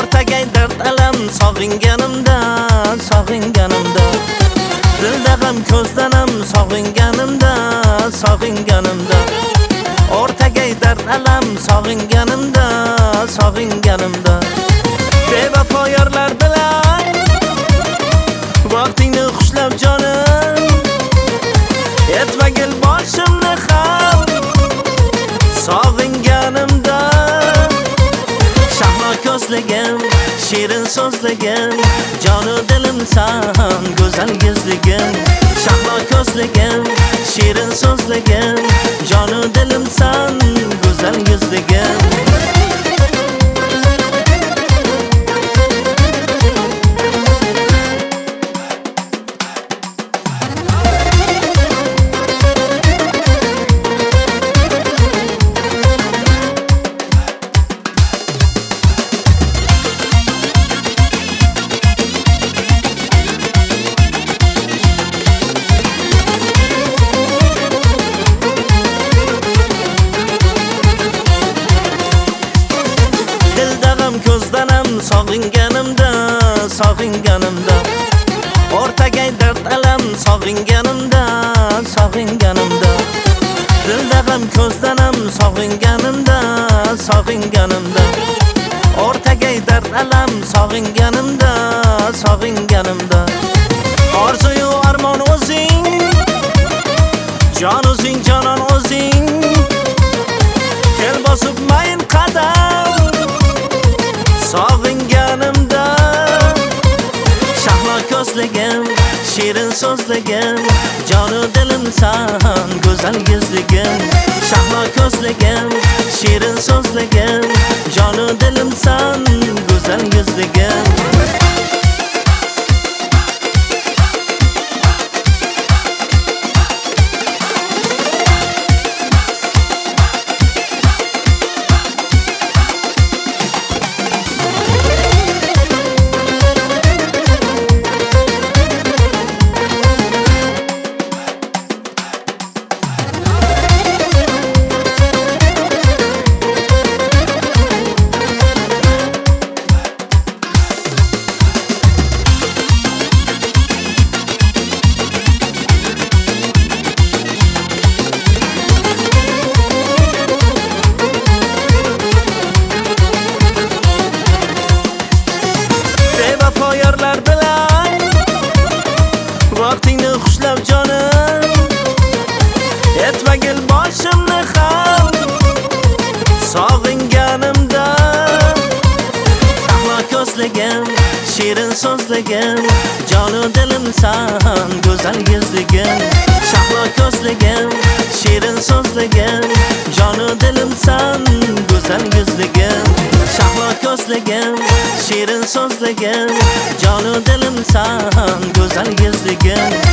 o'rtagay dard alam sog'inganimda dilda g'am ko'zdan ham sog'inganimda o'rtagay dard alam sog'inganimda bevafo yorlar bilan vaqtingni xushlab jonim etmagil boshimni ham sog'inganimda shahlo ko'zligim shirin so'zligim jonu dilim san go'zal yuzligim shahlo ko'zligim shirin so'zligim jonu dilim san go'zal yuzligim ko'zdan ham sog'inganimda o'rtagay dard alam sog'inganimda dilda g'am ko'zdan ham sog'inganimda o'rtagay dard alam sog'inganimda orzu-yu armon o'zing jon o'zing jonon o'zing kel bosib mayin qadam sog'inganimda shahlo ko'zligim shirin so'zligim jonu dilim san go'zal yuzligim shahlo ko'zligim shirin so'zligim jonu dilim san go'zal yuzligim yorlar bilan vaqtingni xushlab jonim etmagil boshimni ham sog'inganimda shahlo ko'zligim shirin so'zligim jonu dilim san go'zal yuzligim shahlo ko'zligim shirin so'zligim jonu dilim san go'zal yuzligim shahlo ko'zligim shirin so'zligim jonu dilim san go'zal yuzligim